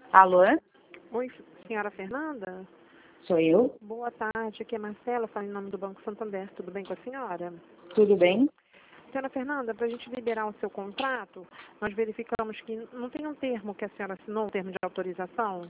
Alô? Oi, senhora Fernanda? Sou eu? Boa tarde, aqui é Marcela, falo em nome do Banco Santander. Tudo bem com a senhora? Tudo bem? Senhora Fernanda, para a gente liberar o seu contrato, nós verificamos que não tem um termo que a senhora assinou, um termo de autorização?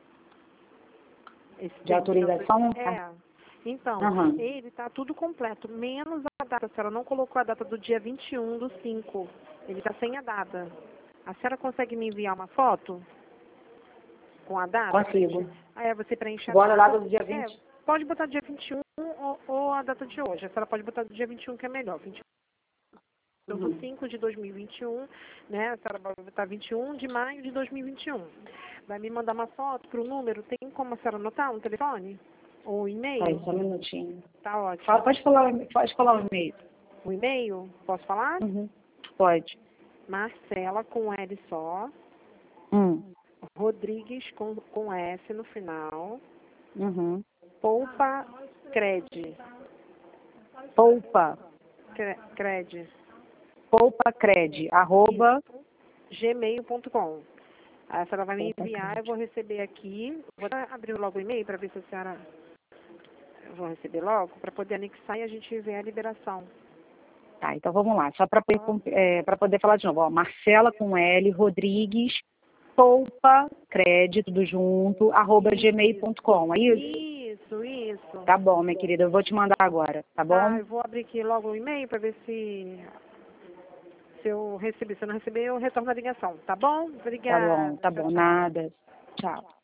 Esse De termo autorização? É. Então, Aham. ele está tudo completo, menos a data. A senhora não colocou a data do dia 21/5. Ele está sem a data. A senhora consegue me enviar uma foto com a data? Consigo. Aí você preenche a Igual a data. data do dia 20. Pode botar dia 21 ou a data de hoje. A senhora pode botar do dia 21, que é melhor. 21 de 5 de 2021, né? A senhora vai botar 21 de maio de 2021. Vai me mandar uma foto para o número. Tem como a senhora anotar no telefone? Ou e-mail? Peraí, só um minutinho. Tá ótimo. Pode falar o e-mail. O e-mail? Posso falar? Uhum. Pode. Marcela com L só. Rodrigues com S no final. Uhum. Poupa Cred. Poupa. Cred. Poupacred, @ gmail.com. A senhora vai me enviar, Poupacred. eu vou receber aqui. Vou abrir logo o e-mail para ver se a senhora... Eu vou receber logo, para poder anexar e a gente ver a liberação. Tá, então vamos lá. Só para poder falar de novo. Ó, Marcela com L, Rodrigues, Poupacred, tudo junto, @gmail.com. É isso? Isso. Tá bom, minha querida. Eu vou te mandar agora, tá Tá, bom? eu vou abrir aqui logo o e-mail para ver se eu recebi. Se eu não receber, eu retorno a ligação. Tá bom? Obrigada. Tá Tchau, bom, tchau. nada. Tchau.